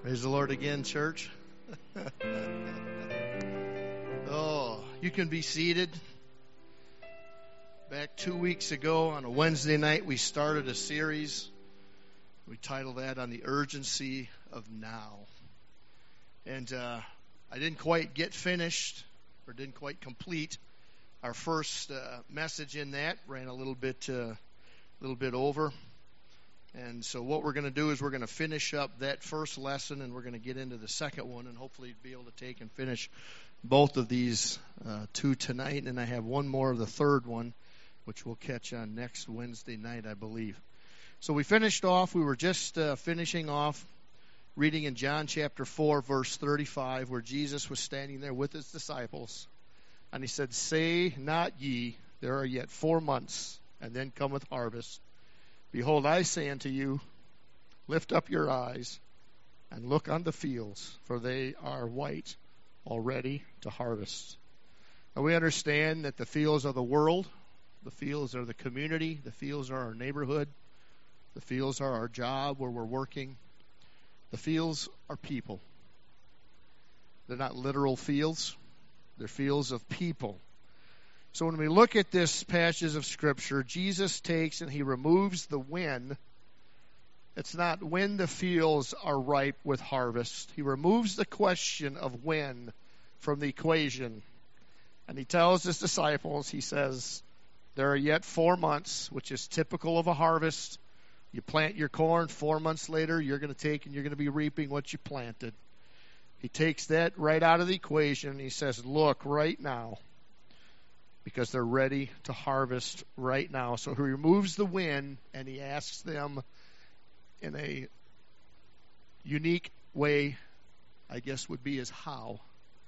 Praise the Lord again, church. Oh, you can be seated. Back 2 weeks ago on a Wednesday night, we started a series. We titled that On the Urgency of Now. And I didn't quite get finished, or didn't quite complete our first message in that. Ran a little bit over. And so what we're going to do is we're going to finish up that first lesson, and we're going to get into the second one, and hopefully be able to take and finish both of these two tonight. And I have one more of the third one, which we'll catch on next Wednesday night, I believe. So we were just finishing off reading in John chapter 4, verse 35, where Jesus was standing there with his disciples. And he said, "Say not ye, there are yet 4 months, and then cometh harvest. Behold, I say unto you, lift up your eyes, and look on the fields, for they are white already to harvest." Now we understand that the fields are the world, the fields are the community, the fields are our neighborhood, the fields are our job where we're working. The fields are people. They're not literal fields, they're fields of people. So when we look at this passage of Scripture, Jesus takes and he removes the when. It's not when the fields are ripe with harvest. He removes the question of when from the equation. And he tells his disciples, he says, there are yet 4 months, which is typical of a harvest. You plant your corn, 4 months later, you're going to take and you're going to be reaping what you planted. He takes that right out of the equation. He says, look right now, because they're ready to harvest right now. So he removes the when, and he asks them in a unique way, I guess would be is how.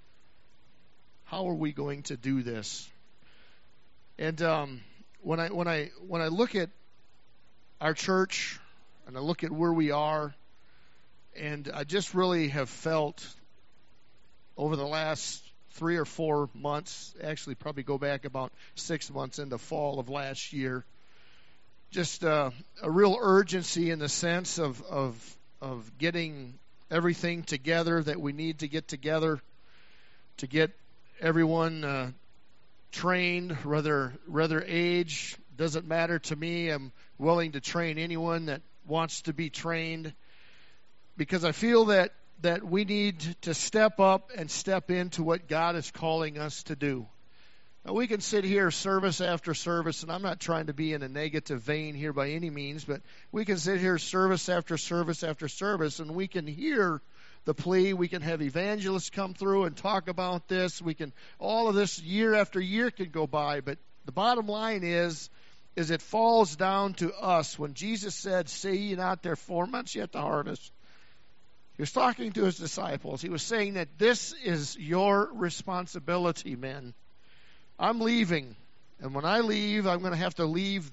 How are we going to do this? And when I look at our church, and I look at where we are, and I just really have felt over the last 3 or 4 months, actually probably go back about 6 months into fall of last year, just a real urgency in the sense of getting everything together that we need to get together, to get everyone trained, rather age, doesn't matter to me. I'm willing to train anyone that wants to be trained, because I feel that we need to step up and step into what God is calling us to do. Now, we can sit here service after service, and I'm not trying to be in a negative vein here by any means, but we can sit here service after service after service, and we can hear the plea. We can have evangelists come through and talk about this. All of this year after year can go by, but the bottom line is it falls down to us. When Jesus said, "Say ye not, there 4 months yet to harvest," he was talking to his disciples. He was saying that this is your responsibility, men. I'm leaving. And when I leave, I'm going to have to leave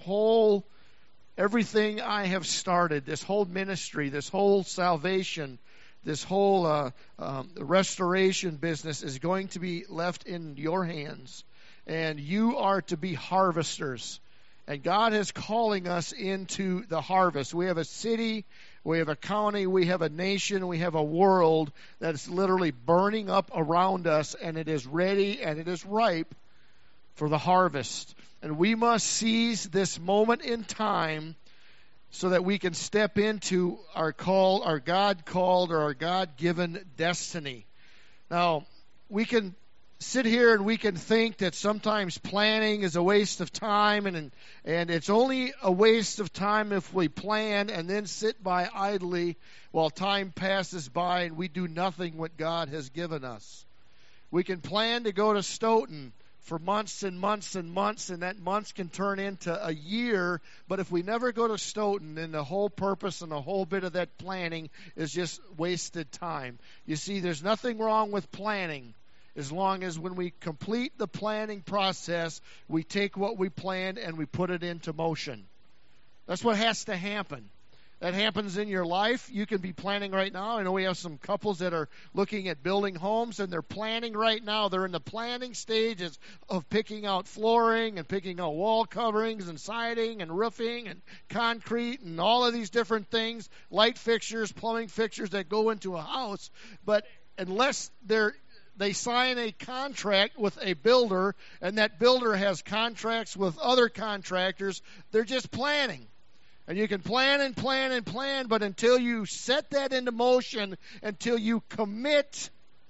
everything I have started, this whole ministry, this whole salvation, this whole restoration business is going to be left in your hands. And you are to be harvesters. And God is calling us into the harvest. We have a city, we have a county, we have a nation, we have a world that is literally burning up around us, and it is ready and it is ripe for the harvest. And we must seize this moment in time so that we can step into our God-called or our God-given destiny. Now, we can sit here and we can think that sometimes planning is a waste of time, and it's only a waste of time if we plan and then sit by idly while time passes by and we do nothing what God has given us. We can plan to go to Stoughton for months and months and months, and that months can turn into a year, but if we never go to Stoughton, then the whole purpose and the whole bit of that planning is just wasted time. You see, there's nothing wrong with planning, as long as when we complete the planning process, we take what we planned and we put it into motion. That's what has to happen. that happens in your life. You can be planning right now. I know we have some couples that are looking at building homes, and they're planning right now. They're in the planning stages of picking out flooring and picking out wall coverings and siding and roofing and concrete and all of these different things, light fixtures, plumbing fixtures that go into a house. But unless they sign a contract with a builder, and that builder has contracts with other contractors, they're just planning. And you can plan and plan and plan, but until you set that into motion, until you commit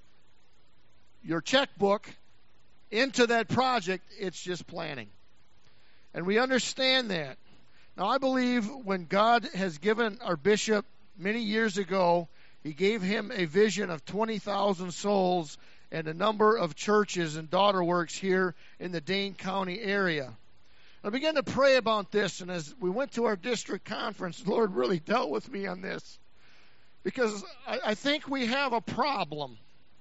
your checkbook into that project, it's just planning. And we understand that. Now, I believe when God has given our bishop many years ago, he gave him a vision of 20,000 souls and a number of churches and daughter works here in the Dane County area. I began to pray about this, and as we went to our district conference, the Lord really dealt with me on this, because I think we have a problem.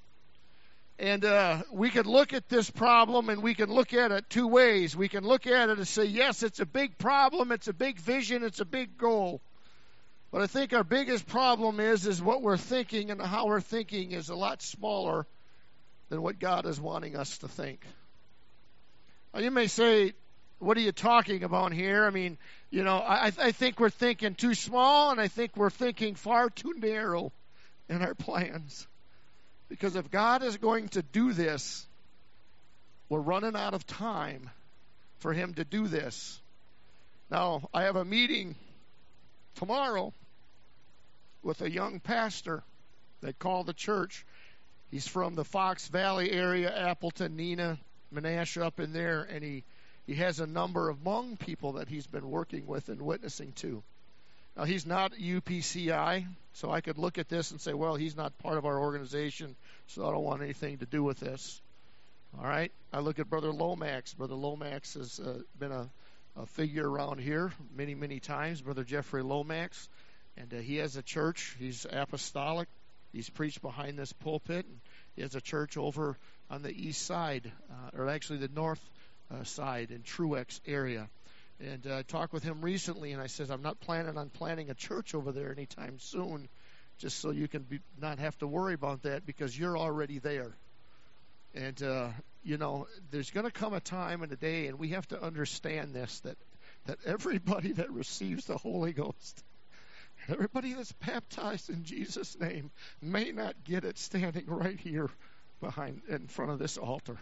And we could look at this problem, and we can look at it two ways. We can look at it and say, yes, it's a big problem, it's a big vision, it's a big goal. But I think our biggest problem is what we're thinking, and how we're thinking is a lot smaller than what God is wanting us to think. Now, you may say, what are you talking about here? I mean, I think we're thinking too small, and I think we're thinking far too narrow in our plans. Because if God is going to do this, we're running out of time for him to do this. Now, I have a meeting tomorrow with a young pastor that called the church. He's from the Fox Valley area, Appleton, Neenah, Menasha, up in there, and he has a number of Hmong people that he's been working with and witnessing to. Now, he's not UPCI, so I could look at this and say, well, he's not part of our organization, so I don't want anything to do with this. All right? I look at Brother Lomax. Brother Lomax has been a figure around here many, many times, Brother Jeffrey Lomax. And he has a church. He's apostolic. He's preached behind this pulpit. And he has a church over on the east side, or actually the north side in Truex area. And I talked with him recently, and I said, I'm not planning on planting a church over there anytime soon, just so you can not have to worry about that, because you're already there. And, there's going to come a time and a day, and we have to understand this, that everybody that receives the Holy Ghost, everybody that's baptized in Jesus' name, may not get it standing right here in front of this altar.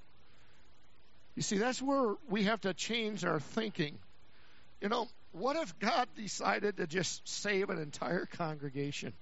You see, that's where we have to change our thinking. What if God decided to just save an entire congregation?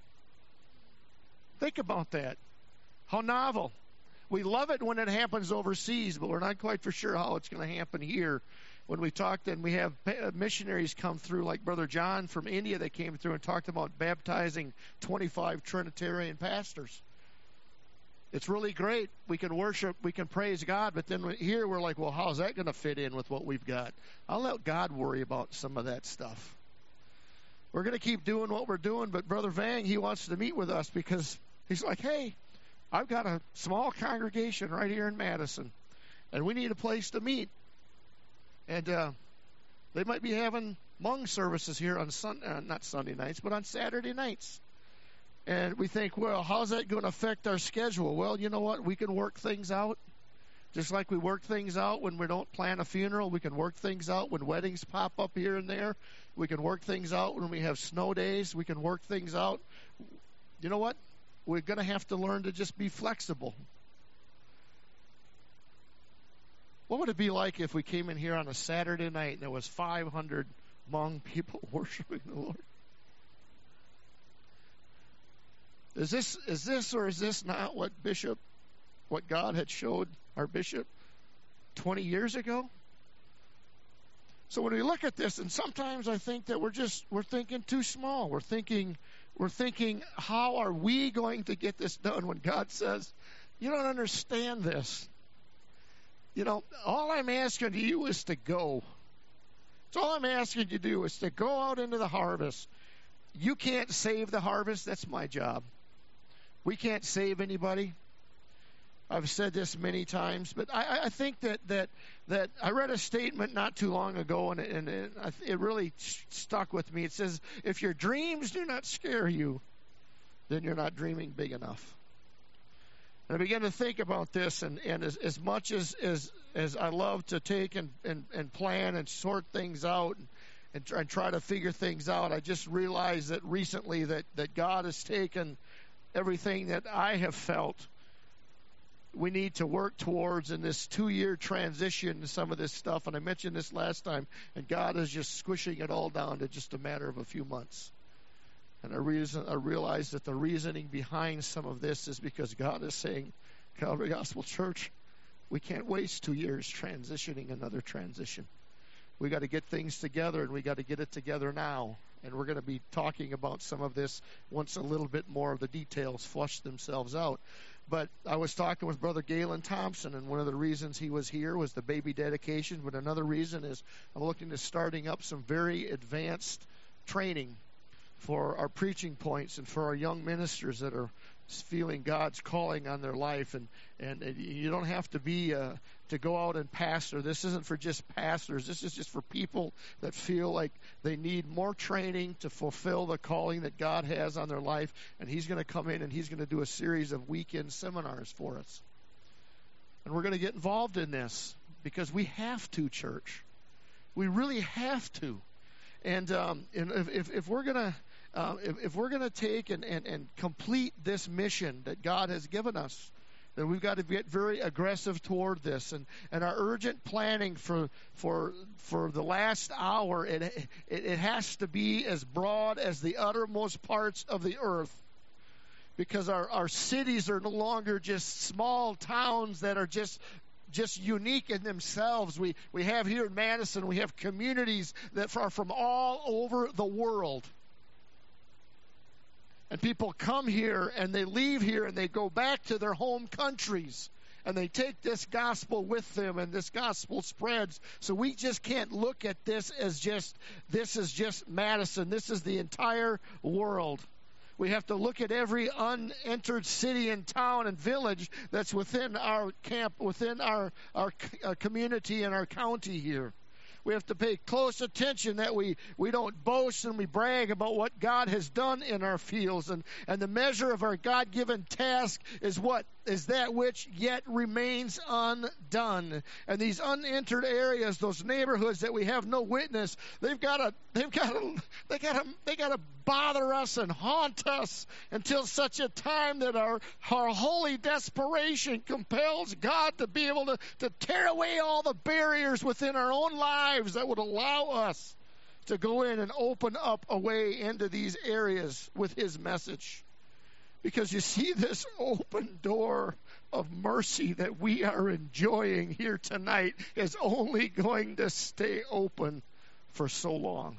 Think about that. How novel. We love it when it happens overseas, but we're not quite for sure how it's going to happen here. When we talked, and we have missionaries come through, like Brother John from India, that came through and talked about baptizing 25 Trinitarian pastors. It's really great. We can worship, we can praise God, but then here we're like, well, how's that going to fit in with what we've got? I'll let God worry about some of that stuff. We're going to keep doing what we're doing, but Brother Vang, he wants to meet with us because he's like, hey, I've got a small congregation right here in Madison, and we need a place to meet. And they might be having Hmong services here on not Sunday nights, but on Saturday nights. And we think, well, how's that going to affect our schedule? Well, you know what? We can work things out. Just like we work things out when we don't plan a funeral. We can work things out when weddings pop up here and there. We can work things out when we have snow days. We can work things out. You know what? We're going to have to learn to just be flexible. What would it be like if we came in here on a Saturday night and there was 500 Hmong people worshiping the Lord? Is this or is this not what God had showed our bishop 20 years ago? So when we look at this, and sometimes I think that we're thinking too small. We're thinking, how are we going to get this done when God says, you don't understand this. All I'm asking you is to go. That's all I'm asking you to do is to go out into the harvest. You can't save the harvest. That's my job. We can't save anybody. I've said this many times, but I think that I read a statement not too long ago, and it really stuck with me. It says, if your dreams do not scare you, then you're not dreaming big enough. And I began to think about this, and as much as I love to take and plan and sort things out and try to figure things out, I just realized that recently that God has taken everything that I have felt we need to work towards in this 2-year transition to some of this stuff. And I mentioned this last time, and God is just squishing it all down to just a matter of a few months. And I realized that the reasoning behind some of this is because God is saying, Calvary Gospel Church, we can't waste 2 years transitioning another transition. We got to get things together, and we got to get it together now. And we're going to be talking about some of this once a little bit more of the details flush themselves out. But I was talking with Brother Galen Thompson, and one of the reasons he was here was the baby dedication. But another reason is I'm looking at starting up some very advanced training for our preaching points and for our young ministers that are feeling God's calling on their life. And you don't have to be to go out and pastor. This isn't for just pastors. This is just for people that feel like they need more training to fulfill the calling that God has on their life. And He's going to come in and He's going to do a series of weekend seminars for us. And we're going to get involved in this because we have to, church. We really have to. And if we're going to if we're going to take and complete this mission that God has given us, then we've got to get very aggressive toward this. And our urgent planning for the last hour, it has to be as broad as the uttermost parts of the earth. Because our cities are no longer just small towns that are just unique in themselves. We have here in Madison, we have communities that are from all over the world. And people come here and they leave here and they go back to their home countries. And they take this gospel with them, and this gospel spreads. So we just can't look at this as this is just Madison. This is the entire world. We have to look at every unentered city and town and village that's within our camp, within our community and our county here. We have to pay close attention that we don't boast and we brag about what God has done in our fields. And the measure of our God-given task is what? Is that which yet remains undone. And these unentered areas, those neighborhoods that we have no witness, they gotta bother us and haunt us until such a time that our holy desperation compels God to be able to tear away all the barriers within our own lives that would allow us to go in and open up a way into these areas with His message. Because you see, this open door of mercy that we are enjoying here tonight is only going to stay open for so long.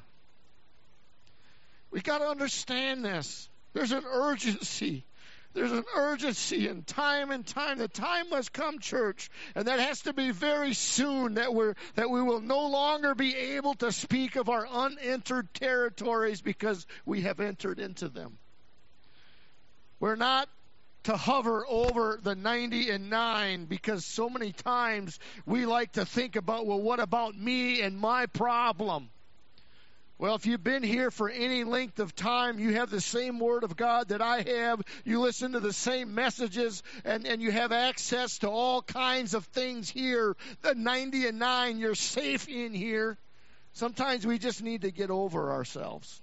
We got to understand this. There's an urgency. There's an urgency in time and time. The time must come, church, and that has to be very soon, that we will no longer be able to speak of our unentered territories because we have entered into them. We're not to hover over the 90 and 9 because so many times we like to think about, well, what about me and my problem? Well, if you've been here for any length of time, you have the same Word of God that I have. You listen to the same messages, and you have access to all kinds of things here. The 90 and 9, you're safe in here. Sometimes we just need to get over ourselves.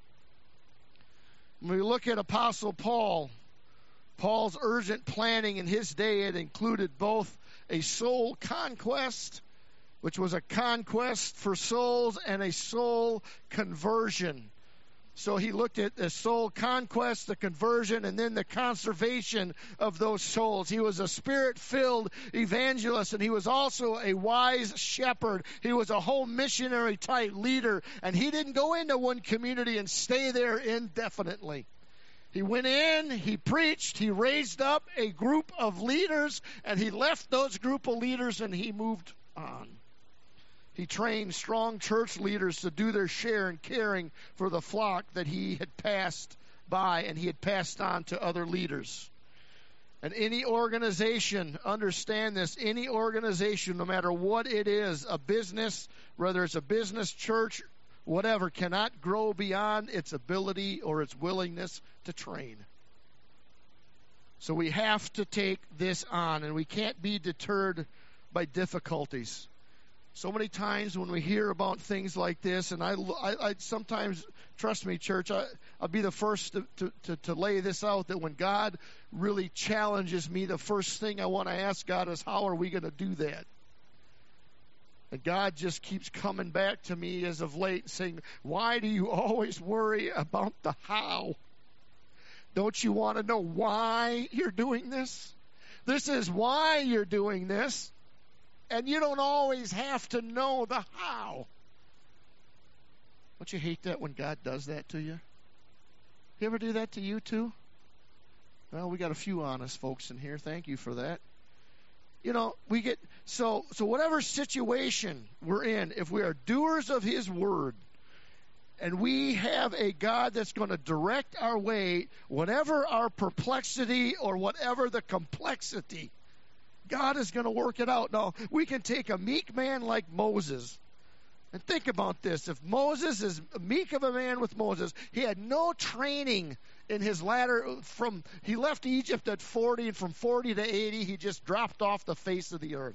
When we look at Apostle Paul's urgent planning in his day, it included both a soul conquest, which was a conquest for souls, and a soul conversion. So he looked at the soul conquest, the conversion, and then the conservation of those souls. He was a Spirit-filled evangelist, and he was also a wise shepherd. He was a home missionary type leader, and he didn't go into one community and stay there indefinitely. He went in, he preached, he raised up a group of leaders, and he left those group of leaders and he moved on. He trained strong church leaders to do their share in caring for the flock that he had passed by and he had passed on to other leaders. And any organization, understand this, any organization, no matter what it is, a business, whether it's a business, church, whatever, cannot grow beyond its ability or its willingness to train. So we have to take this on, and we can't be deterred by difficulties. So many times when we hear about things like this, and I sometimes, trust me, church, I'll be the first to lay this out, that when God really challenges me, the first thing I want to ask God is, how are we going to do that? And God just keeps coming back to me as of late saying, why do you always worry about the how? Don't you want to know why you're doing this? This is why you're doing this. And you don't always have to know the how. Don't you hate that when God does that to you? You ever do that to you too? Well, we got a few honest folks in here. Thank you for that. You know, we get, so whatever situation we're in, if we are doers of His Word, and we have a God that's going to direct our way, whatever our perplexity or whatever the complexity, God is going to work it out. Now, we can take a meek man like Moses. And think about this. If Moses is meek of a man with Moses, he had no training in his ladder. He left Egypt at 40, and from 40 to 80, he just dropped off the face of the earth.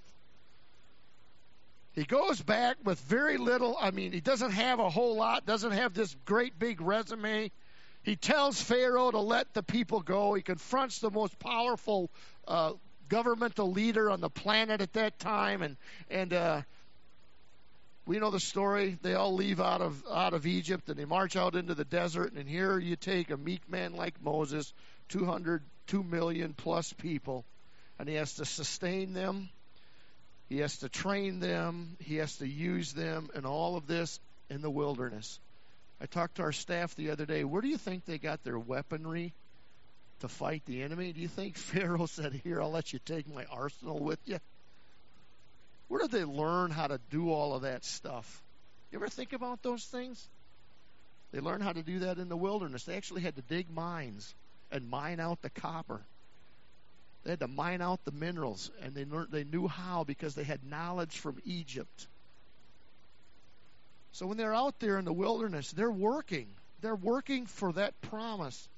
He goes back with very little. I mean, he doesn't have a whole lot, doesn't have this great big resume. He tells Pharaoh to let the people go. He confronts the most powerful governmental leader on the planet at that time, and we know the story. They all leave out of Egypt, and they march out into the desert. And here you take a meek man like Moses, 2 million plus people, and he has to sustain them. He has to train them. He has to use them, and all of this in the wilderness. I talked to our staff the other day. Where do you think they got their weaponry to fight the enemy? Do you think Pharaoh said, here, I'll let you take my arsenal with you? Where did they learn how to do all of that stuff? You ever think about those things? They learned how to do that in the wilderness. They actually had to dig mines and mine out the copper. They had to mine out the minerals, and they knew how because they had knowledge from Egypt. So when they're out there in the wilderness, they're working. They're working for that promise.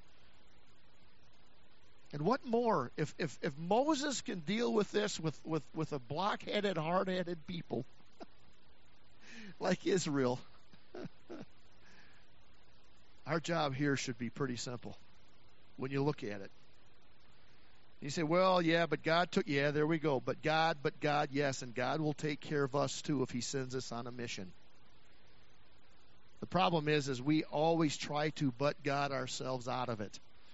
And what more? If Moses can deal with this with a block-headed, hard-headed people like Israel, our job here should be pretty simple when you look at it. You say, well, yeah, but God took, yeah, there we go. But God, yes, and God will take care of us too if He sends us on a mission. The problem is we always try to but God ourselves out of it.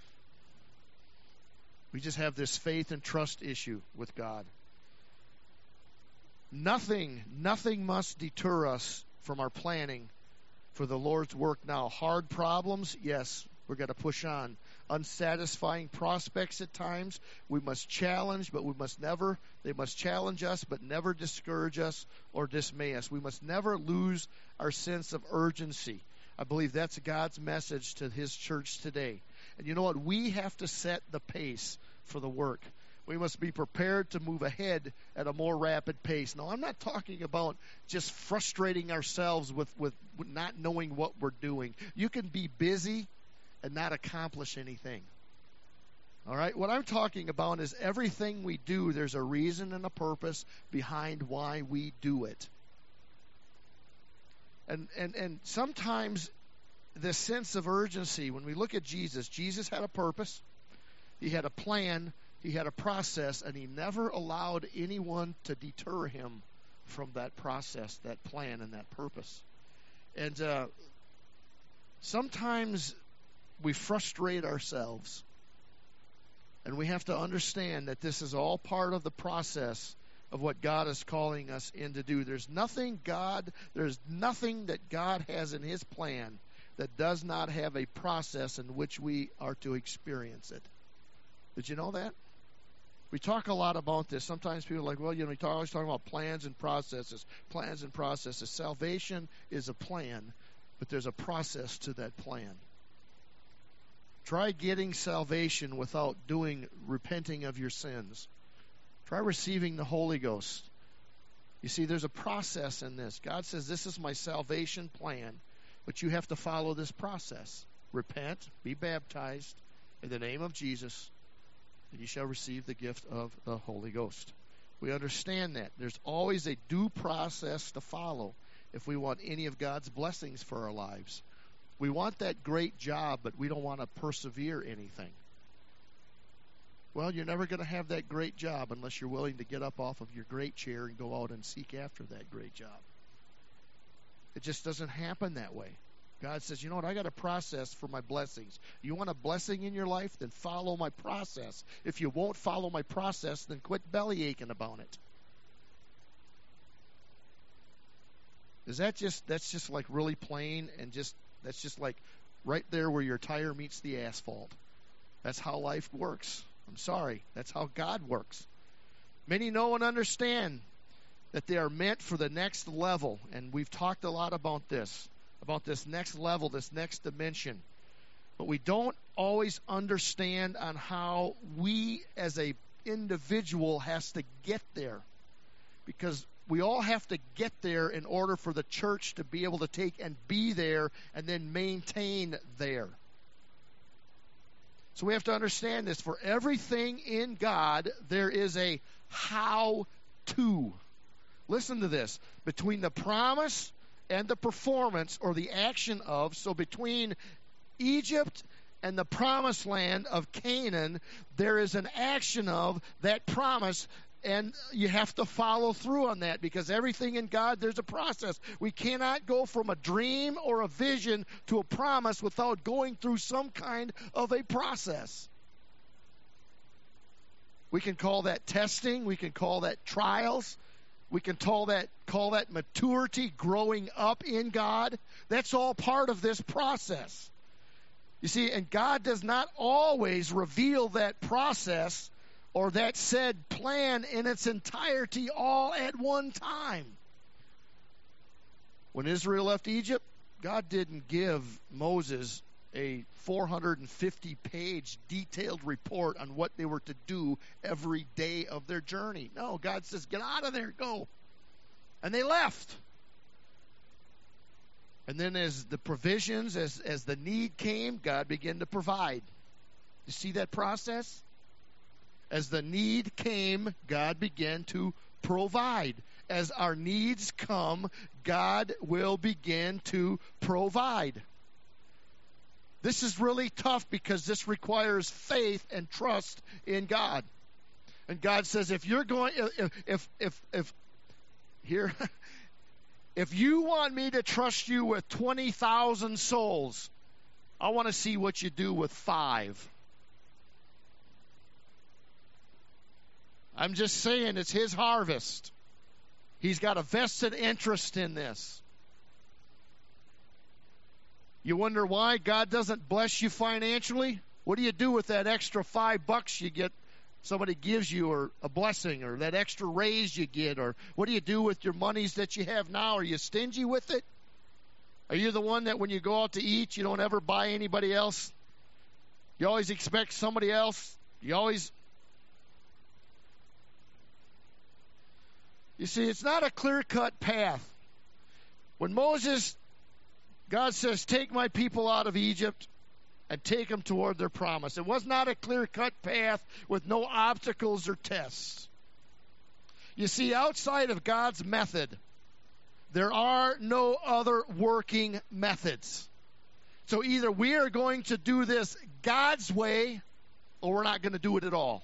We just have this faith and trust issue with God. Nothing must deter us from our planning for the Lord's work now. Hard problems, yes, we're going to push on. Unsatisfying prospects at times, we must challenge, but they must challenge us, but never discourage us or dismay us. We must never lose our sense of urgency. I believe that's God's message to His church today. And you know what? We have to set the pace for the work. We must be prepared to move ahead at a more rapid pace. Now, I'm not talking about just frustrating ourselves with not knowing what we're doing. You can be busy and not accomplish anything. All right? What I'm talking about is everything we do, there's a reason and a purpose behind why we do it. And sometimes this sense of urgency, when we look at Jesus had a purpose, He had a plan, He had a process, and He never allowed anyone to deter Him from that process, that plan, and that purpose. And sometimes we frustrate ourselves. And we have to understand that this is all part of the process of what God is calling us in to do. There's nothing that God has in His plan that does not have a process in which we are to experience it. Did you know that? We talk a lot about this. Sometimes people are like, well, we always talk about plans and processes. Plans and processes. Salvation is a plan, but there's a process to that plan. Try getting salvation without repenting of your sins. Try receiving the Holy Ghost. You see, there's a process in this. God says, this is my salvation plan, but you have to follow this process. Repent, be baptized in the name of Jesus, and you shall receive the gift of the Holy Ghost. We understand that. There's always a due process to follow if we want any of God's blessings for our lives. We want that great job, but we don't want to persevere anything. Well, you're never going to have that great job unless you're willing to get up off of your great chair and go out and seek after that great job. It just doesn't happen that way. God says, you know what, I got a process for my blessings. You want a blessing in your life? Then follow my process. If you won't follow my process, then quit belly aching about it. That's just like really plain, and that's just like right there where your tire meets the asphalt. That's how life works. I'm sorry. That's how God works. Many know and understand that they are meant for the next level, and we've talked a lot about this next level, this next dimension. But we don't always understand on how we as a individual has to get there, because we all have to get there in order for the church to be able to take and be there and then maintain there. So we have to understand this. For everything in God, there is a how-to. Listen to this. Between the promise and the performance, or the action of, so between Egypt and the promised land of Canaan, there is an action of that promise, and you have to follow through on that, because everything in God, there's a process. We cannot go from a dream or a vision to a promise without going through some kind of a process. We can call that testing. We can call that trials. We can call that maturity, growing up in God. That's all part of this process. You see, and God does not always reveal that process or that said plan in its entirety all at one time. When Israel left Egypt, God didn't give Moses a 450-page detailed report on what they were to do every day of their journey. No, God says, get out of there, go. And they left. And then as the provisions, as the need came, God began to provide. You see that process? As the need came, God began to provide. As our needs come, God will begin to provide. This is really tough because this requires faith and trust in God. And God says, if you're going, if you want me to trust you with 20,000 souls, I want to see what you do with 5. I'm just saying, it's his harvest. He's got a vested interest in this. You wonder why God doesn't bless you financially? What do you do with that extra $5 you get, somebody gives you, or a blessing, or that extra raise you get? Or what do you do with your monies that you have now? Are you stingy with it? Are you the one that when you go out to eat, you don't ever buy anybody else? You always expect somebody else? You see, it's not a clear-cut path. When Moses, God says, take my people out of Egypt and take them toward their promise. It was not a clear-cut path with no obstacles or tests. You see, outside of God's method, there are no other working methods. So either we are going to do this God's way, or we're not going to do it at all.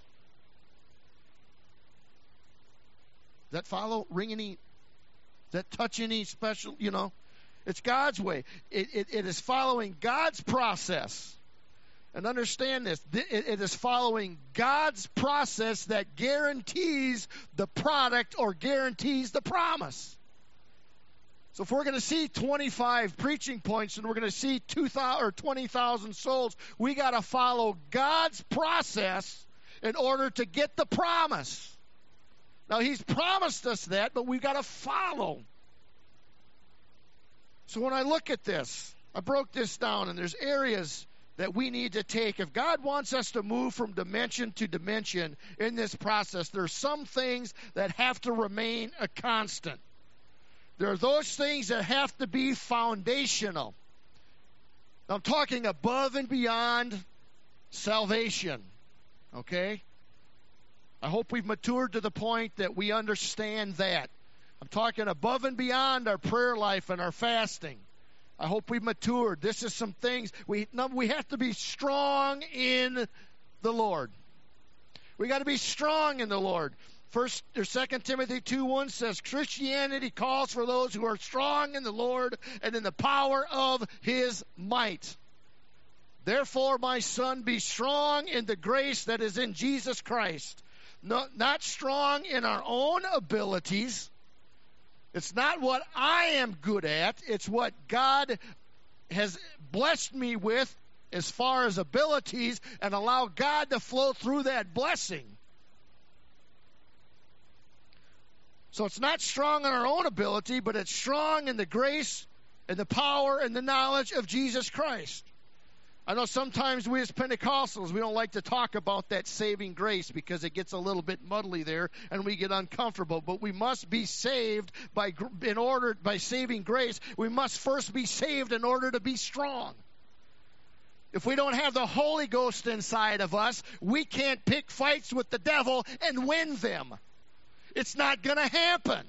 Does that follow? Ring any? Does that touch any special? It's God's way. It is following God's process. And understand this. It is following God's process that guarantees the product or guarantees the promise. So if we're going to see 25 preaching points and we're going to see 2,000 or 20,000 souls, we got to follow God's process in order to get the promise. Now, he's promised us that, but we've got to follow. So when I look at this, I broke this down, and there's areas that we need to take. If God wants us to move from dimension to dimension in this process, there's some things that have to remain a constant. There are those things that have to be foundational. I'm talking above and beyond salvation. Okay? I hope we've matured to the point that we understand that. I'm talking above and beyond our prayer life and our fasting. I hope we've matured. This is some things we have to be strong in the Lord. We got to be strong in the Lord. 2 Timothy 2:1 says Christianity calls for those who are strong in the Lord and in the power of His might. Therefore, my son, be strong in the grace that is in Jesus Christ. Not strong in our own abilities. It's not what I am good at. It's what God has blessed me with as far as abilities, and allow God to flow through that blessing. So it's not strong in our own ability, but it's strong in the grace and the power and the knowledge of Jesus Christ. I know sometimes we as Pentecostals, we don't like to talk about that saving grace because it gets a little bit muddly there and we get uncomfortable. But we must be saved by saving grace. We must first be saved in order to be strong. If we don't have the Holy Ghost inside of us, we can't pick fights with the devil and win them. It's not going to happen.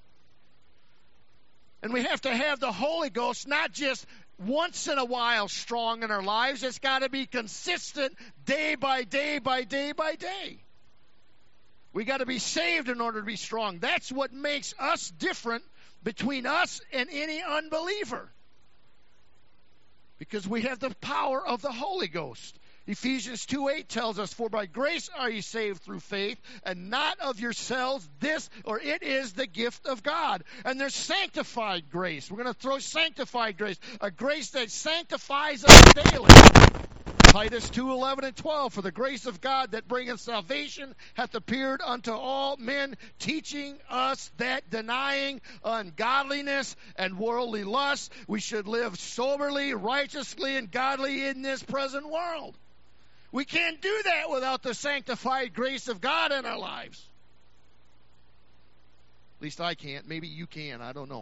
And we have to have the Holy Ghost not just once in a while strong in our lives. It's got to be consistent day by day by day by day. We got to be saved in order to be strong. That's what makes us different between us and any unbeliever. Because we have the power of the Holy Ghost. Ephesians 2:8 tells us, for by grace are you saved through faith, and not of yourselves, it is the gift of God. And there's sanctified grace. We're going to throw sanctified grace, a grace that sanctifies us daily. Titus 2:11 and 12, for the grace of God that bringeth salvation hath appeared unto all men, teaching us that denying ungodliness and worldly lust, we should live soberly, righteously, and godly in this present world. We can't do that without the sanctified grace of God in our lives. At least I can't. Maybe you can. I don't know.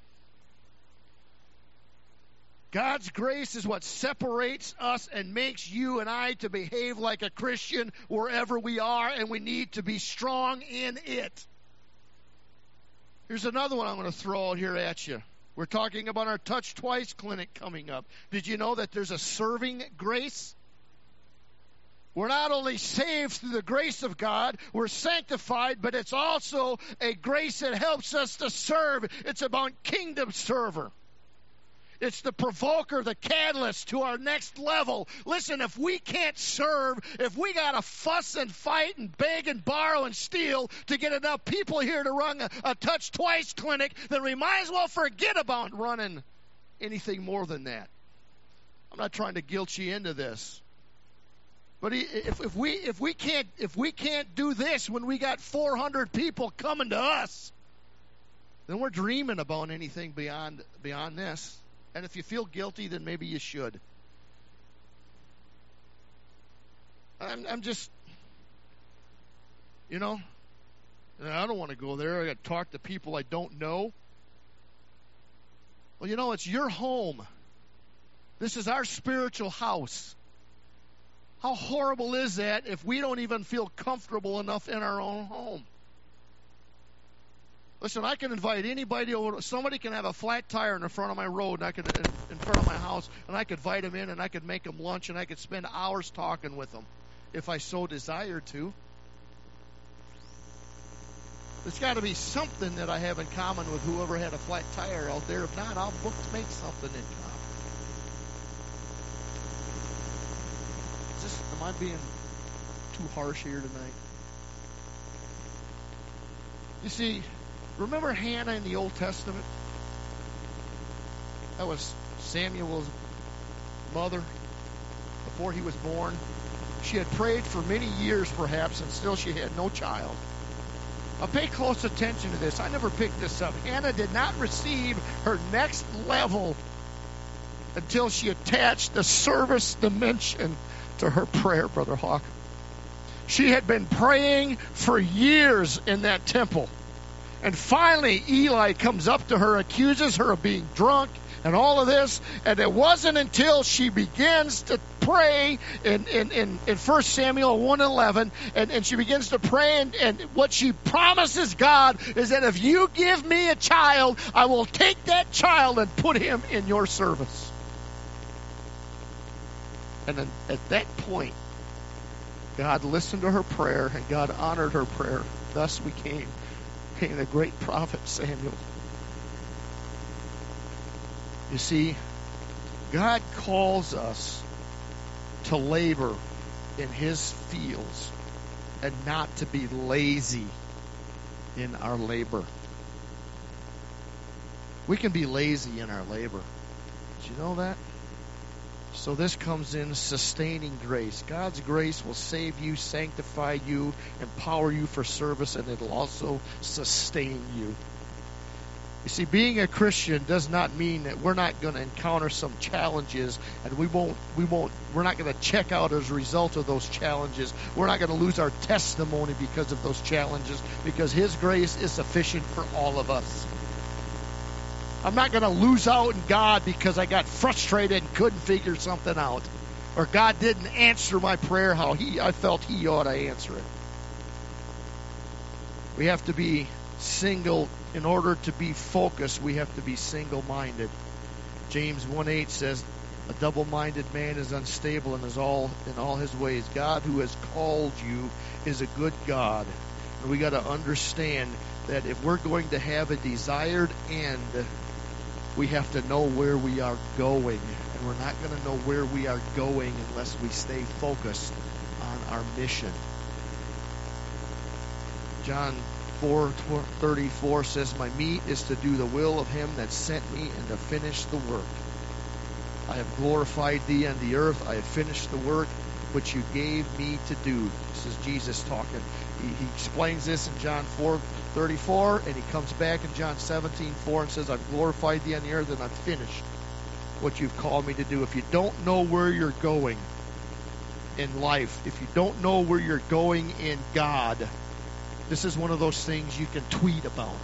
God's grace is what separates us and makes you and I to behave like a Christian wherever we are, and we need to be strong in it. Here's another one I'm going to throw out here at you. We're talking about our Touch Twice clinic coming up. Did you know that there's a serving grace? We're not only saved through the grace of God, we're sanctified, but it's also a grace that helps us to serve. It's about kingdom server. It's the provoker, the catalyst to our next level. Listen, if we can't serve, if we got to fuss and fight and beg and borrow and steal to get enough people here to run a Touch Twice clinic, then we might as well forget about running anything more than that. I'm not trying to guilt you into this. But if we can't do this when we got 400 people coming to us, then we're dreaming about anything beyond this. And if you feel guilty, then maybe you should. I'm just, I don't want to go there. I got to talk to people I don't know. Well, it's your home. This is our spiritual house. How horrible is that if we don't even feel comfortable enough in our own home? Listen, I can invite anybody over. Somebody can have a flat tire in the front of my road, and in front of my house, and I could invite them in, and I could make them lunch, and I could spend hours talking with them if I so desired to. There's got to be something that I have in common with whoever had a flat tire out there. If not, I'll make something in common. Am I being too harsh here tonight? You see, remember Hannah in the Old Testament? That was Samuel's mother before he was born. She had prayed for many years, perhaps, and still she had no child. Now pay close attention to this. I never picked this up. Hannah did not receive her next level until she attached the service dimension to her prayer, Brother Hawk. She had been praying for years in that temple. And finally, Eli comes up to her, accuses her of being drunk and all of this. And it wasn't until she begins to pray in 1 Samuel 1:11, and she begins to pray, and what she promises God is that if you give me a child, I will take that child and put him in your service. And then at that point, God listened to her prayer, and God honored her prayer. Thus became the great prophet Samuel. You see, God calls us to labor in His fields and not to be lazy in our labor. We can be lazy in our labor. Did you know that? So this comes in sustaining grace. God's grace will save you, sanctify you, empower you for service, and it'll also sustain you. You see, being a Christian does not mean that we're not going to encounter some challenges, and we're not going to check out as a result of those challenges. We're not going to lose our testimony because of those challenges, because His grace is sufficient for all of us. I'm not going to lose out in God because I got frustrated and couldn't figure something out, or God didn't answer my prayer how I felt He ought to answer it. We have to be single. In order to be focused, we have to be single-minded. James 1:8 says, "A double-minded man is unstable in all his ways." God, who has called you, is a good God, and we got to understand that if we're going to have a desired end, we have to know where we are going, and we're not going to know where we are going unless we stay focused on our mission. John 4:34 says, "My meat is to do the will of Him that sent me and to finish the work. I have glorified Thee on the earth. I have finished the work which You gave me to do." This is Jesus talking. He explains this in John 4:34, and He comes back in John 17:4 and says, "I've glorified Thee on the earth, and I've finished what You've called me to do." If you don't know where you're going in life, if you don't know where you're going in God, this is one of those things you can tweet about.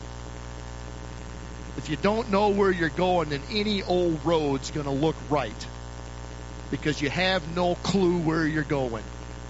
If you don't know where you're going, then any old road's going to look right, because you have no clue where you're going.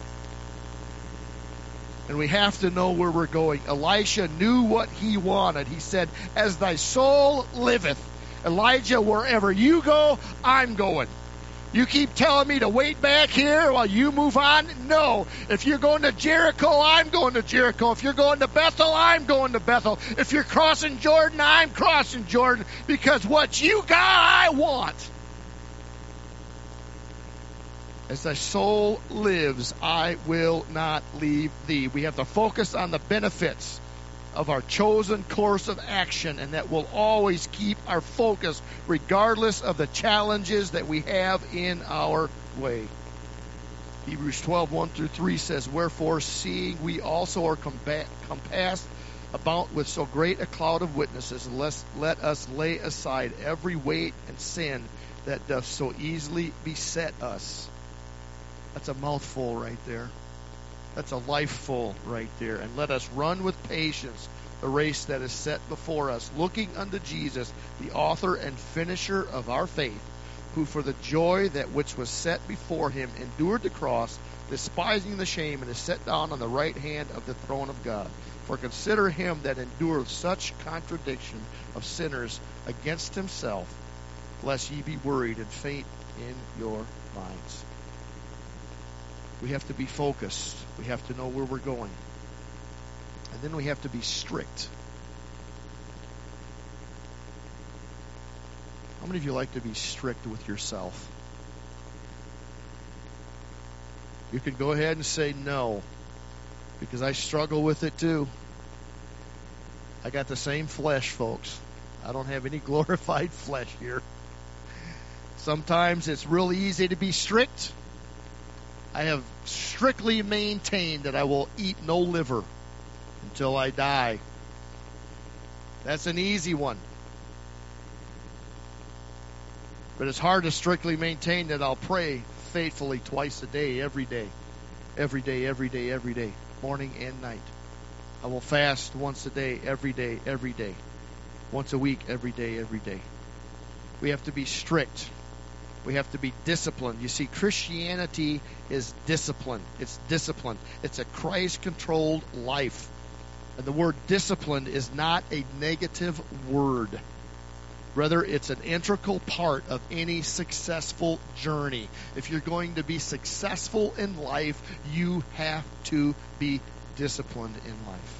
And we have to know where we're going. Elisha knew what he wanted. He said, "As thy soul liveth." Elijah, wherever you go, I'm going. You keep telling me to wait back here while you move on? No. If you're going to Jericho, I'm going to Jericho. If you're going to Bethel, I'm going to Bethel. If you're crossing Jordan, I'm crossing Jordan. Because what you got, I want. As thy soul lives, I will not leave thee. We have to focus on the benefits of our chosen course of action, and that will always keep our focus regardless of the challenges that we have in our way. Hebrews 12:1-3 says, "Wherefore, seeing we also are compassed about with so great a cloud of witnesses, let us lay aside every weight and sin that doth so easily beset us." That's a mouthful right there. That's a lifeful right there. "And let us run with patience the race that is set before us, looking unto Jesus, the author and finisher of our faith, who for the joy that which was set before Him endured the cross, despising the shame, and is set down on the right hand of the throne of God. For consider Him that endureth such contradiction of sinners against Himself, lest ye be worried and faint in your minds." We have to be focused. We have to know where we're going. And then we have to be strict. How many of you like to be strict with yourself? You can go ahead and say no, because I struggle with it too. I got the same flesh, folks. I don't have any glorified flesh here. Sometimes it's really easy to be strict. I have strictly maintained that I will eat no liver until I die. That's an easy one. But it's hard to strictly maintain that I'll pray faithfully twice a day, every day. Every day, every day, every day. Morning and night. I will fast once a day, every day, every day. Once a week, every day, every day. We have to be strict. We have to be disciplined. You see, Christianity is discipline. It's discipline. It's a Christ-controlled life. And the word discipline is not a negative word. Rather, it's an integral part of any successful journey. If you're going to be successful in life, you have to be disciplined in life.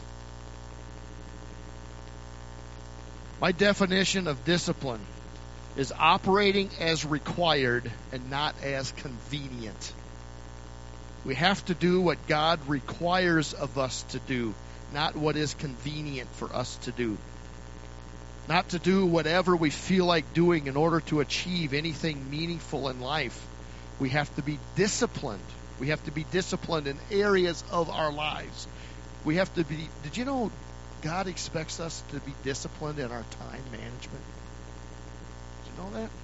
My definition of discipline is operating as required and not as convenient. We have to do what God requires of us to do, not what is convenient for us to do. Not to do whatever we feel like doing in order to achieve anything meaningful in life. We have to be disciplined. We have to be disciplined in areas of our lives. We have to be, did you know God expects us to be disciplined in our time management? Did you know that?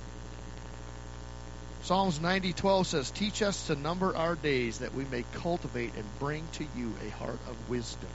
Psalms 90:12 says, "Teach us to number our days that we may cultivate and bring to you a heart of wisdom."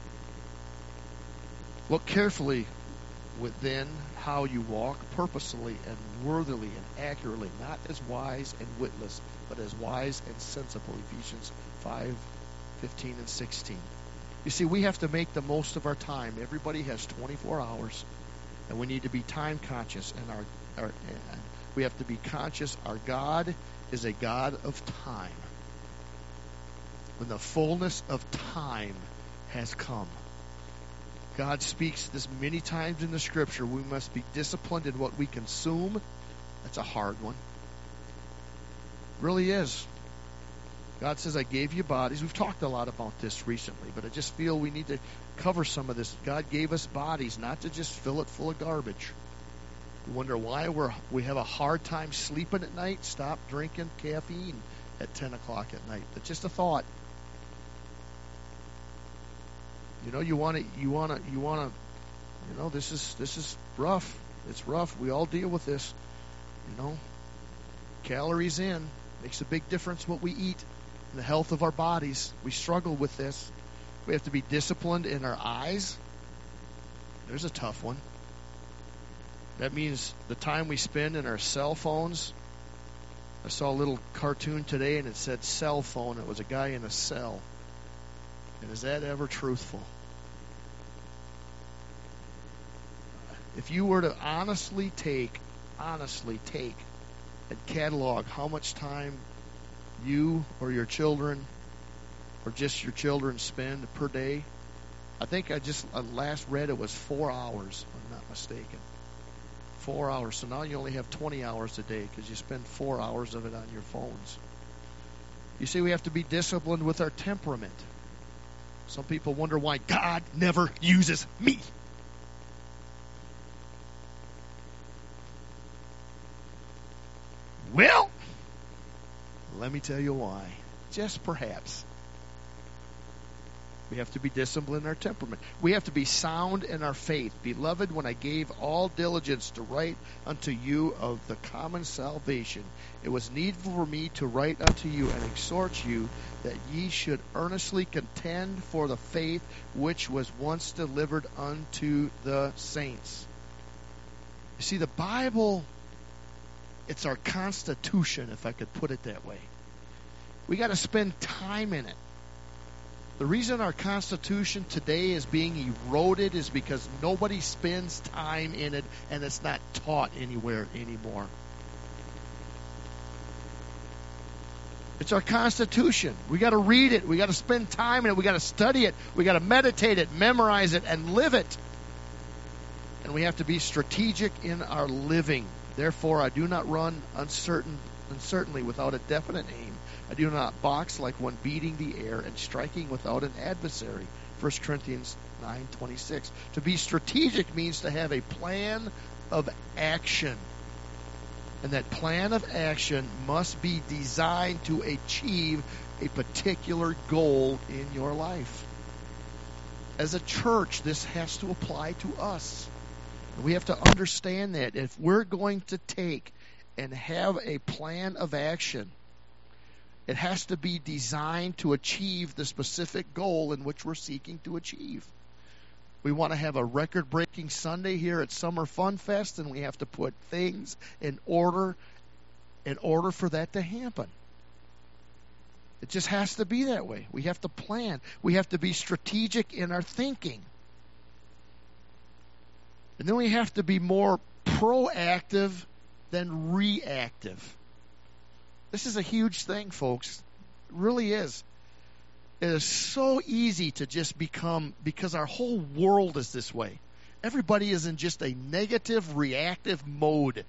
Look carefully within how you walk purposefully and worthily and accurately, not as wise and witless, but as wise and sensible. Ephesians 5:15 and 16. You see, we have to make the most of our time. Everybody has 24 hours, and we need to be time conscious. And we have to be conscious. Our God is a God of time. When the fullness of time has come. God speaks this many times in the Scripture. We must be disciplined in what we consume. That's a hard one. It really is. God says, I gave you bodies. We've talked a lot about this recently, but I just feel we need to cover some of this. God gave us bodies, not to just fill it full of garbage. You wonder why we have a hard time sleeping at night? Stop drinking caffeine at 10 o'clock at night. That's just a thought. You know, this is rough. It's rough. We all deal with this. Calories in makes a big difference what we eat and the health of our bodies. We struggle with this. We have to be disciplined in our eyes. There's a tough one. That means the time we spend in our cell phones. I saw a little cartoon today and it said cell phone. It was a guy in a cell. And is that ever truthful? If you were to honestly take and catalog how much time you or your children or just your children spend per day, I think I last read it was 4 hours, if I'm not mistaken. 4 hours. So now you only have 20 hours a day because you spend 4 hours of it on your phones. You see, we have to be disciplined with our temperament. Some people wonder why God never uses me. Well, let me tell you why. Just perhaps. We have to be disciplined in our temperament. We have to be sound in our faith. Beloved, when I gave all diligence to write unto you of the common salvation, it was needful for me to write unto you and exhort you that ye should earnestly contend for the faith which was once delivered unto the saints. You see, the Bible, it's our constitution, if I could put it that way. We got to spend time in it. The reason our Constitution today is being eroded is because nobody spends time in it and it's not taught anywhere anymore. It's our Constitution. We got to read it. We got to spend time in it. We got to study it. We got to meditate it, memorize it, and live it. And we have to be strategic in our living. Therefore, I do not run uncertainly without a definite aim. I do not box like one beating the air and striking without an adversary. 1 Corinthians 9:26. To be strategic means to have a plan of action. And that plan of action must be designed to achieve a particular goal in your life. As a church, this has to apply to us. We have to understand that if we're going to take and have a plan of action. It has to be designed to achieve the specific goal in which we're seeking to achieve. We want to have a record-breaking Sunday here at Summer Fun Fest, and we have to put things in order for that to happen. It just has to be that way. We have to plan. We have to be strategic in our thinking. And then we have to be more proactive than reactive. This is a huge thing, folks. It really is. It is so easy to just become, because our whole world is this way. Everybody is in just a negative, reactive mode.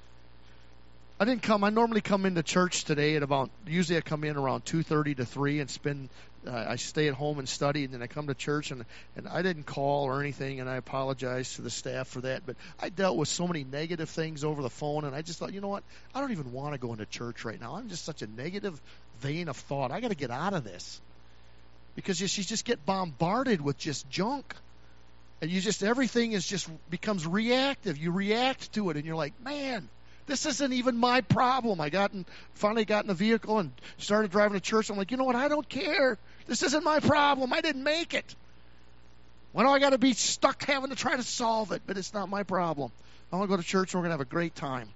I normally come into church today at usually I come in around 2:30 to 3 and I stay at home and study, and then I come to church, and I didn't call or anything, and I apologize to the staff for that, but I dealt with so many negative things over the phone, and I just thought, you know what, I don't even want to go into church right now. I'm just such a negative vein of thought. I got to get out of this. Because you just get bombarded with just junk. And everything becomes reactive. You react to it, and you're like, man, this isn't even my problem. I finally got in a vehicle and started driving to church. I'm like, you know what? I don't care. This isn't my problem. I didn't make it. Why do I got to be stuck having to try to solve it? But it's not my problem. I want to go to church and we're going to have a great time.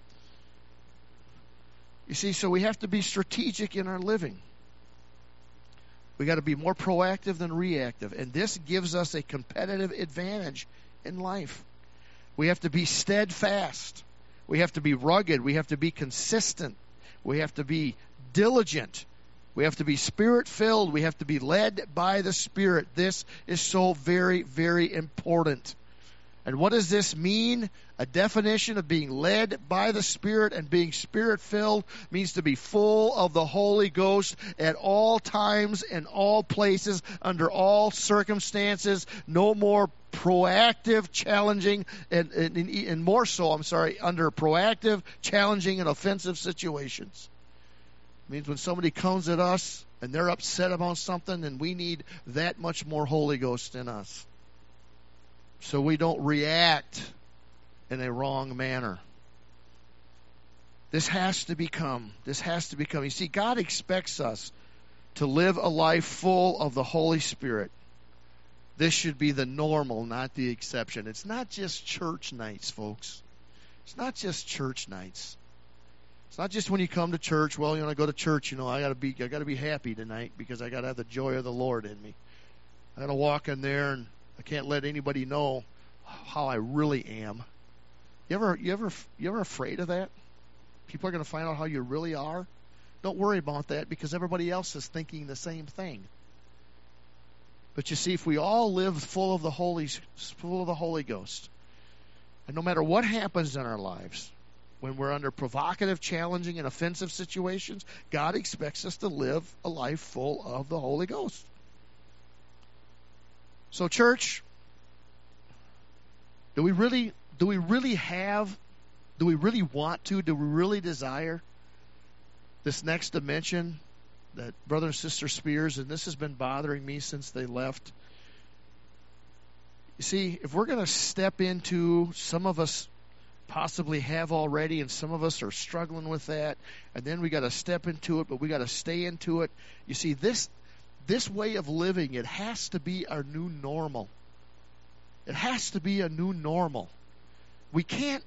You see, so we have to be strategic in our living. We got to be more proactive than reactive. And this gives us a competitive advantage in life. We have to be steadfast. We have to be rugged. We have to be consistent. We have to be diligent. We have to be Spirit-filled. We have to be led by the Spirit. This is so very, very important. And what does this mean? A definition of being led by the Spirit and being Spirit-filled means to be full of the Holy Ghost at all times and all places, under all circumstances. No more proactive, challenging, and more so, under proactive, challenging, and offensive situations. It means when somebody comes at us and they're upset about something, then we need that much more Holy Ghost in us, so we don't react in a wrong manner. This has to become. You see, God expects us to live a life full of the Holy Spirit. This should be the normal, not the exception. It's not just church nights, folks. It's not just church nights. It's not just when you come to church. Well, I go to church. I got to be happy tonight because I got to have the joy of the Lord in me. I got to walk in there and I can't let anybody know how I really am. You ever afraid of that? People are going to find out how you really are. Don't worry about that because everybody else is thinking the same thing. But you see, if we all live full of the Holy Ghost, and no matter what happens in our lives, when we're under provocative, challenging, and offensive situations, God expects us to live a life full of the Holy Ghost. So, church, do we really desire this next dimension that Brother and Sister Spears, and this has been bothering me since they left. You see, if we're going to step into, some of us possibly have already, and some of us are struggling with that, and then we got to step into it, but we got to stay into it. You see, this way of living, it has to be our new normal. It has to be a new normal. We can't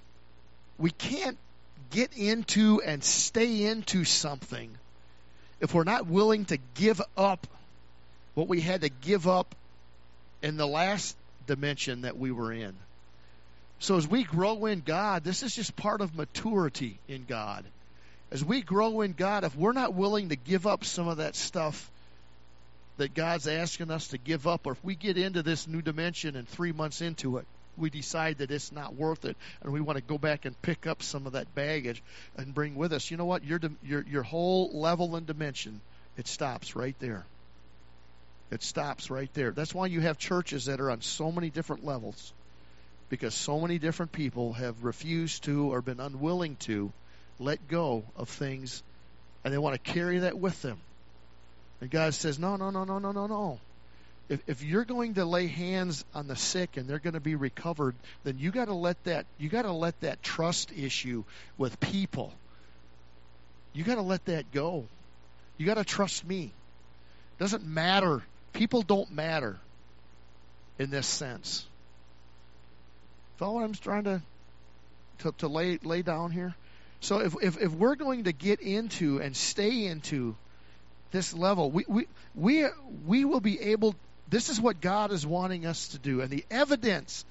get into and stay into something if we're not willing to give up what we had to give up in the last dimension that we were in. So as we grow in God, this is just part of maturity in God. As we grow in God, if we're not willing to give up some of that stuff that God's asking us to give up, or if we get into this new dimension and 3 months into it, we decide that it's not worth it, and we want to go back and pick up some of that baggage and bring with us, you know what? Your whole level and dimension, it stops right there. It stops right there. That's why you have churches that are on so many different levels, because so many different people have refused to or been unwilling to let go of things, and they want to carry that with them. And God says, no. If you're going to lay hands on the sick and they're going to be recovered, then you got to let that trust issue with people. You got to let that go. You got to trust me. Doesn't matter. People don't matter in this sense. Follow what I'm trying to lay down here? So if we're going to get into and stay into this level, we will be able. This is what God is wanting us to do, and the evidence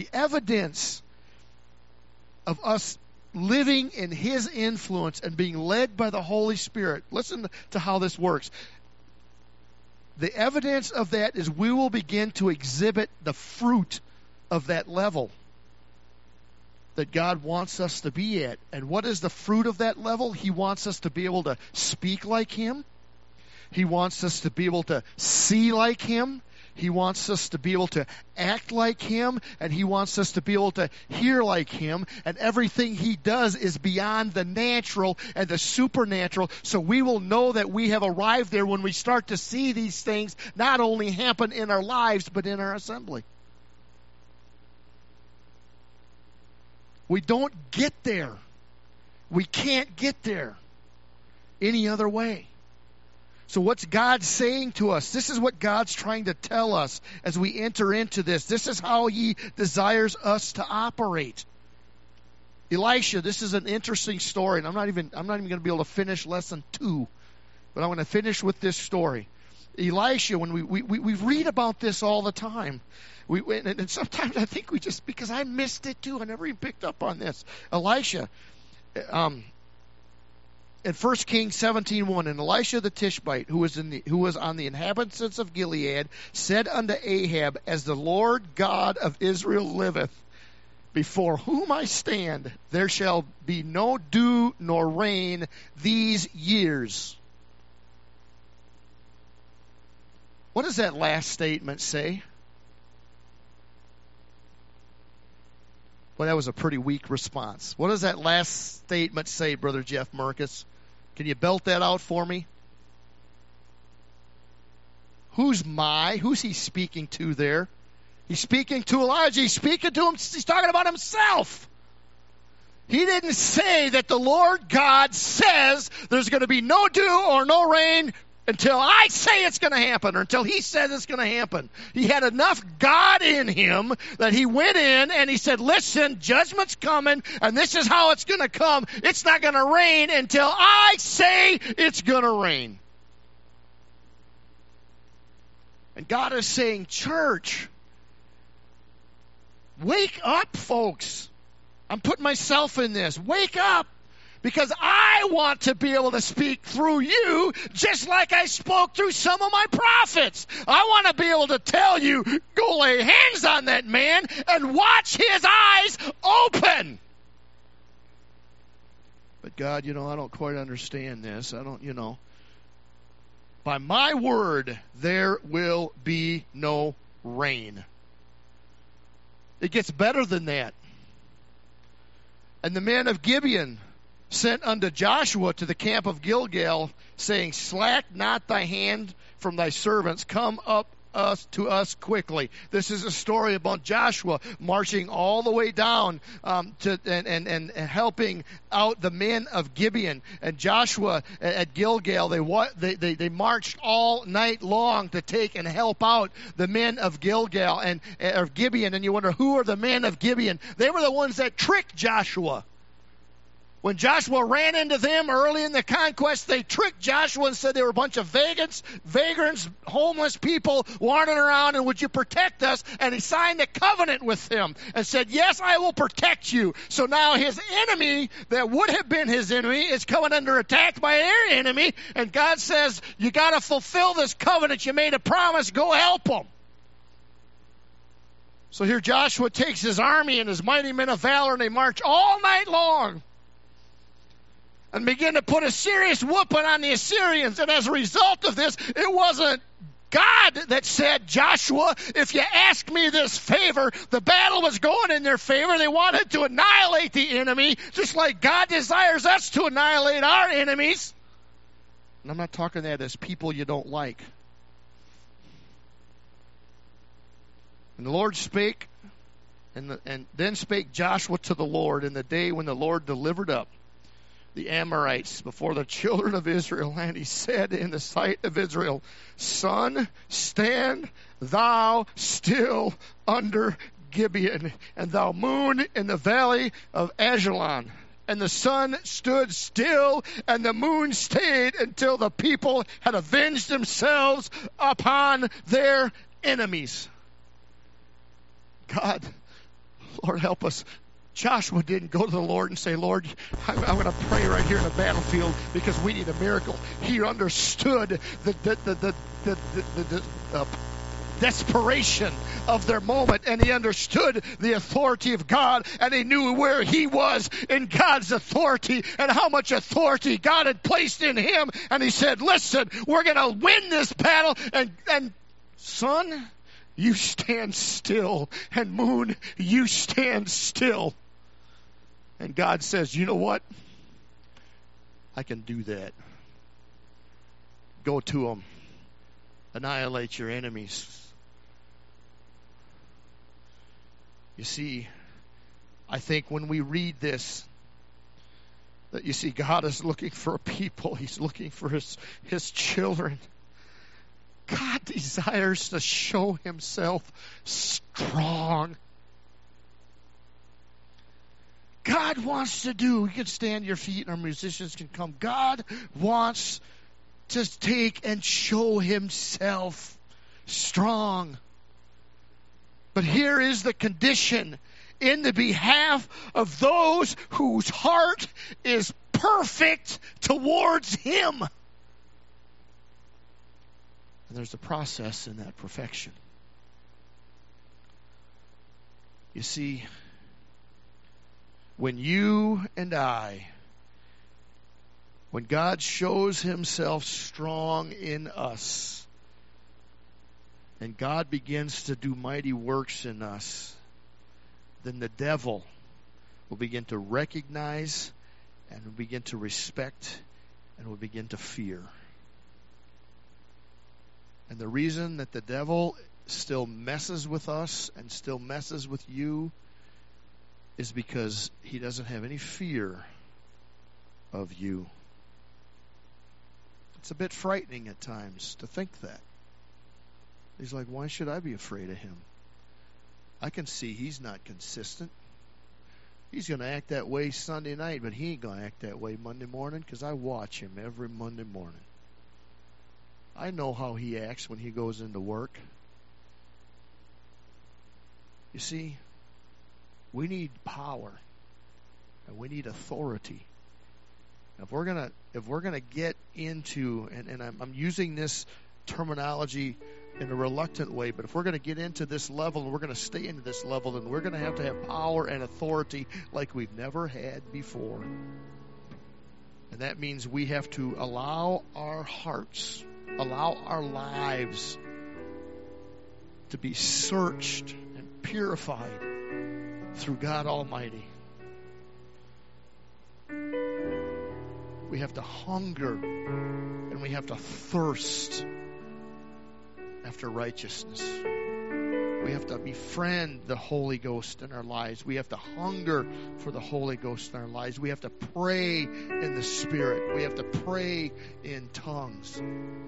of us living in His influence and being led by the Holy Spirit. Listen to how this works. The evidence of that is we will begin to exhibit the fruit of that level that God wants us to be at. And what is the fruit of that level? He wants us to be able to speak like Him. He wants us to be able to see like Him. He wants us to be able to act like Him, and He wants us to be able to hear like Him, and everything He does is beyond the natural and the supernatural, so we will know that we have arrived there when we start to see these things not only happen in our lives, but in our assembly. We don't get there. We can't get there any other way. So what's God saying to us? This is what God's trying to tell us as we enter into this. This is how He desires us to operate. Elisha, this is an interesting story, and I'm not even going to be able to finish lesson 2, but I'm going to finish with this story. Elisha, when we read about this all the time, and sometimes I think we just, because I missed it too, I never even picked up on this. Elisha, in 1 Kings 17:1, and Elisha the Tishbite, who was on the inhabitants of Gilead, said unto Ahab, As the Lord God of Israel liveth, before whom I stand, there shall be no dew nor rain these years. What does that last statement say? Well, that was a pretty weak response. What does that last statement say, Brother Jeff Marcus? Can you belt that out for me? Who's he speaking to there? He's speaking to Elijah. He's speaking to him. He's talking about himself. He didn't say that the Lord God says there's going to be no dew or no rain until I say it's going to happen, or until He says it's going to happen. He had enough God in him that he went in and he said, listen, judgment's coming, and this is how it's going to come. It's not going to rain until I say it's going to rain. And God is saying, church, wake up, folks. I'm putting myself in this. Wake up. Because I want to be able to speak through you just like I spoke through some of my prophets. I want to be able to tell you, go lay hands on that man and watch his eyes open. But God, I don't quite understand this. By my word, there will be no rain. It gets better than that. And the men of Gibeon sent unto Joshua to the camp of Gilgal, saying, Slack not thy hand from thy servants, come up to us quickly. This is a story about Joshua marching all the way down and helping out the men of Gibeon. And Joshua at Gilgal, they marched all night long to take and help out the men of Gilgal and of Gibeon. And you wonder, who are the men of Gibeon? They were the ones that tricked Joshua. When Joshua ran into them early in the conquest, they tricked Joshua and said they were a bunch of vagrants, homeless people wandering around, and would you protect us? And he signed a covenant with them and said, yes, I will protect you. So now his enemy that would have been his enemy is coming under attack by their enemy, and God says, you got to fulfill this covenant. You made a promise. Go help them. So here Joshua takes his army and his mighty men of valor, and they march all night long and begin to put a serious whooping on the Assyrians. And as a result of this, it wasn't God that said, Joshua, if you ask me this favor, the battle was going in their favor. They wanted to annihilate the enemy, just like God desires us to annihilate our enemies. And I'm not talking that as people you don't like. And the Lord spake, and then spake Joshua to the Lord in the day when the Lord delivered up the Amorites before the children of Israel. And he said in the sight of Israel, Sun, stand thou still under Gibeon, and thou moon in the valley of Ajalon. And the sun stood still, and the moon stayed until the people had avenged themselves upon their enemies. God, Lord, help us. Joshua didn't go to the Lord and say, Lord, I'm going to pray right here in the battlefield because we need a miracle. He understood the desperation of their moment, and he understood the authority of God, and he knew where he was in God's authority and how much authority God had placed in him. And he said, listen, we're going to win this battle, and sun, you stand still, and moon, you stand still. And God says, you know what? I can do that. Go to them. Annihilate your enemies. You see, I think when we read this, that you see God is looking for a people. He's looking for his children. God desires to show himself strong. God wants to do, you can stand your feet and our musicians can come. God wants to take and show himself strong. But here is the condition: in the behalf of those whose heart is perfect towards him. And there's a process in that perfection. You see, when you and I, when God shows himself strong in us, and God begins to do mighty works in us, then the devil will begin to recognize and will begin to respect and will begin to fear. And the reason that the devil still messes with us and still messes with you is because he doesn't have any fear of you. It's a bit frightening at times to think that. He's like, why should I be afraid of him? I can see he's not consistent. He's going to act that way Sunday night, but he ain't going to act that way Monday morning because I watch him every Monday morning. I know how he acts when he goes into work. You see, we need power and we need authority. If we're gonna get into, and I'm using this terminology in a reluctant way, but if we're going to get into this level and we're going to stay into this level, then we're going to have power and authority like we've never had before. And that means we have to allow our hearts, allow our lives to be searched and purified through God Almighty. We have to hunger and we have to thirst after righteousness. We have to befriend the Holy Ghost in our lives. We have to hunger for the Holy Ghost in our lives. We have to pray in the Spirit. We have to pray in tongues.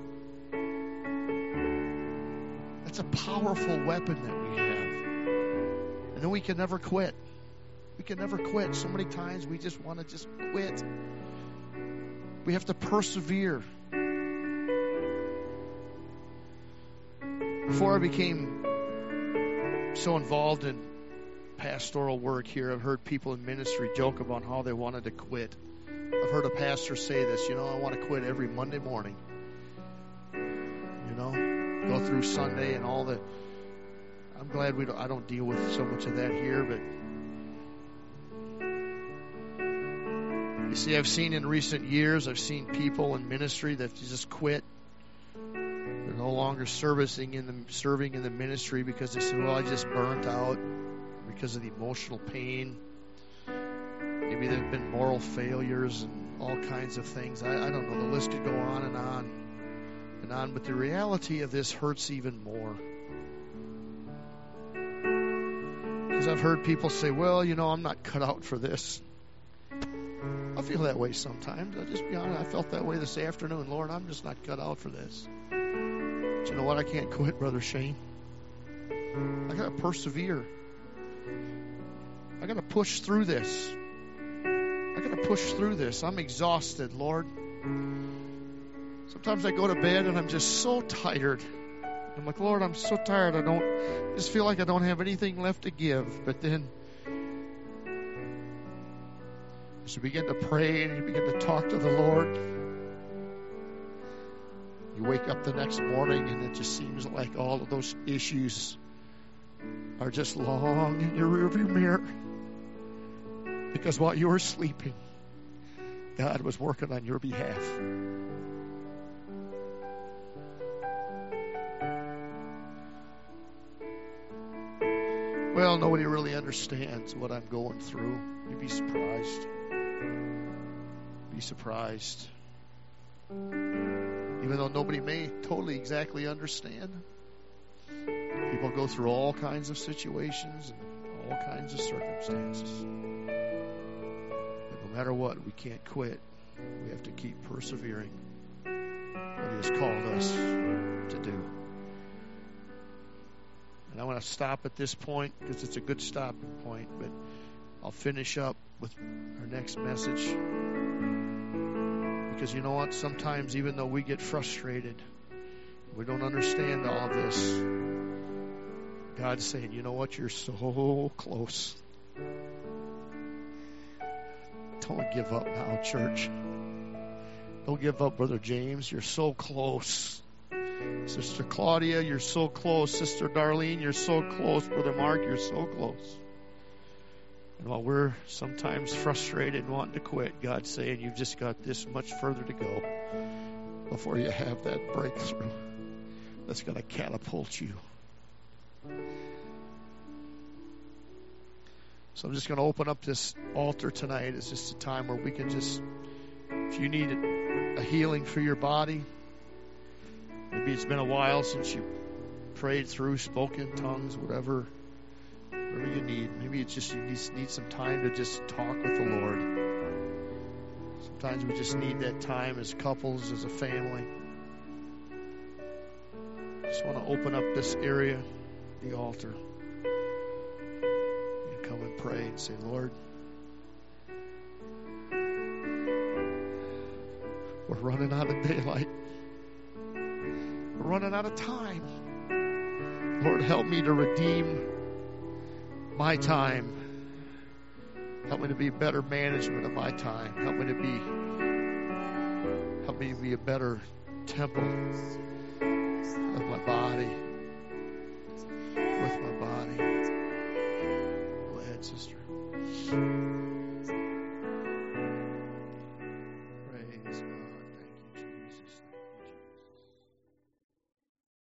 That's a powerful weapon that we have. And then we can never quit. We can never quit. So many times we just want to just quit. We have to persevere. Before I became so involved in pastoral work here, I've heard people in ministry joke about how they wanted to quit. I've heard a pastor say this, I want to quit every Monday morning. Go through Sunday and all the... I'm glad I don't deal with so much of that here, but... You see, I've seen in recent years, I've seen people in ministry that just quit. They're no longer serving in the ministry because they said, well, I just burnt out because of the emotional pain. Maybe they've been moral failures and all kinds of things. I don't know. The list could go on and on and on. But the reality of this hurts even more. I've heard people say, well, I'm not cut out for this. I feel that way sometimes. I'll just be honest. I felt that way this afternoon. Lord, I'm just not cut out for this. But you know what? I can't quit, Brother Shane. I got to persevere. I got to push through this. I got to push through this. I'm exhausted, Lord. Sometimes I go to bed and I'm just so tired. I'm like, Lord, I'm so tired. I just feel like I don't have anything left to give. But then as you begin to pray and you begin to talk to the Lord, you wake up the next morning and it just seems like all of those issues are just long in your rearview mirror. Because while you were sleeping, God was working on your behalf. Well, nobody really understands what I'm going through. You'd be surprised. Be surprised. Even though nobody may totally exactly understand. People go through all kinds of situations and all kinds of circumstances. But no matter what, we can't quit. We have to keep persevering what He has called us to do. And I want to stop at this point because it's a good stopping point, but I'll finish up with our next message. Because you know what? Sometimes even though we get frustrated, we don't understand all of this, God's saying, you know what? You're so close. Don't give up now, church. Don't give up, Brother James. You're so close. Sister Claudia, you're so close. Sister Darlene, you're so close. Brother Mark, you're so close. And while we're sometimes frustrated and wanting to quit, God's saying you've just got this much further to go before you have that breakthrough that's going to catapult you. So I'm just going to open up this altar tonight. It's just a time where we can just, if you need a healing for your body, maybe it's been a while since you prayed through, spoke in tongues, whatever you need. Maybe it's just you need some time to just talk with the Lord. Sometimes we just need that time as couples, as a family. Just want to open up this area, the altar, and come and pray and say, Lord, we're running out of daylight. We're running out of time. Lord, help me to redeem my time. Help me to be better management of my time. Help me to be a better temple of my body, with my body. Go ahead, sister.